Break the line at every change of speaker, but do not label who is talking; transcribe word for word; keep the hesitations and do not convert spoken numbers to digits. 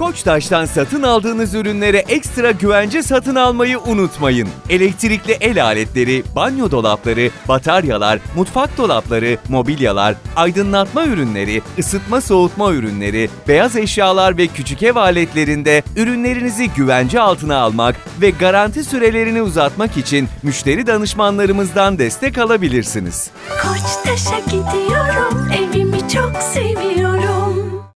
Koçtaş'tan satın aldığınız ürünlere ekstra güvence satın almayı unutmayın. Elektrikli el aletleri, banyo dolapları, bataryalar, mutfak dolapları, mobilyalar, aydınlatma ürünleri, ısıtma soğutma ürünleri, beyaz eşyalar ve küçük ev aletlerinde ürünlerinizi güvence altına almak ve garanti sürelerini uzatmak için müşteri danışmanlarımızdan destek alabilirsiniz.
Koçtaş'a gidiyorum, evimi çok seviyorum.